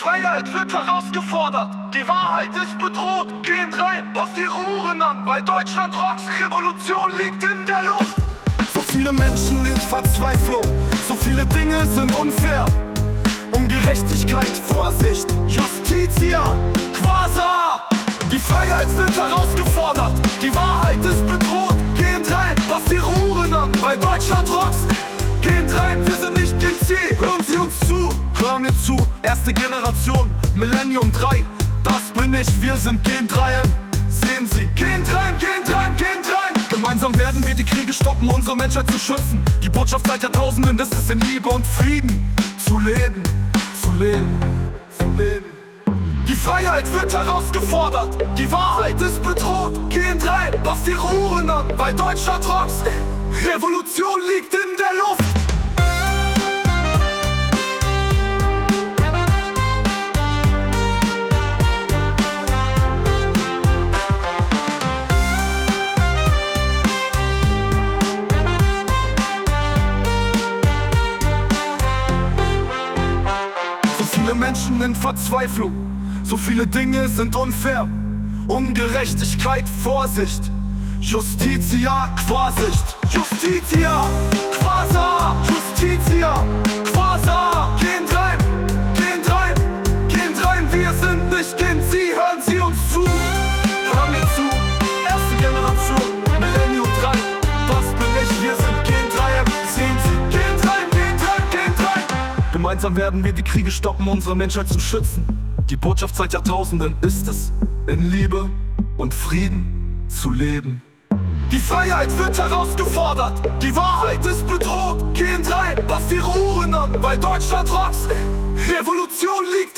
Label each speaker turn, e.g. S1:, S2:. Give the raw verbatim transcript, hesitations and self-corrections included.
S1: Freiheit wird herausgefordert, die Wahrheit ist bedroht. Gehen rein, boss die Ruhren an, weil Deutschland rocks, Revolution liegt in der Luft.
S2: So viele Menschen in Verzweiflung, so viele Dinge sind unfair. Ungerechtigkeit, Vorsicht, Justitia, Quasar. Die Freiheit wird herausgefordert, die Wahrheit ist bedroht. Gehen rein, boss die Ruhren an, weil Deutschland rocks. Gehen rein, wir sind nicht Gen Z, hören Sie uns zu, hören mir zu. Erste Generation, Millennium drei, das bin ich, wir sind Gen drei. Sehen Sie, gehen rein, gehen rein, gehen rein. Gemeinsam werden wir die Kriege stoppen, unsere Menschheit zu schützen. Die Botschaft seit Jahrtausenden ist es, in Liebe und Frieden zu leben, zu leben, zu leben. Die Freiheit wird herausgefordert, die Wahrheit ist bedroht. Gehen rein, boss die Ruhren an, weil Deutschland rocks. Revolution liegt in der Luft. So viele Menschen in Verzweiflung, so viele Dinge sind unfair. Ungerechtigkeit, Vorsicht, Justitia, Quasicht. Justitia, Quasar, Justitia, Quasar. Gehen rein, gehen rein, gehen rein, wir sind nicht Gen Z, hören Sie uns zu. Hören mir zu, erste Generation, Millennium drei, das bin ich, wir sind Gen drei. Sehen Sie, gehen rein, gehen rein, gehen rein. Gemeinsam werden wir die Kriege stoppen, unsere Menschheit zu schützen. Die Botschaft seit Jahrtausenden ist es, in Liebe und Frieden zu leben. Die Freiheit wird herausgefordert, die Wahrheit ist bedroht. Gehen rein, boss die Ruhren an, weil Deutschland rocks. Revolution liegt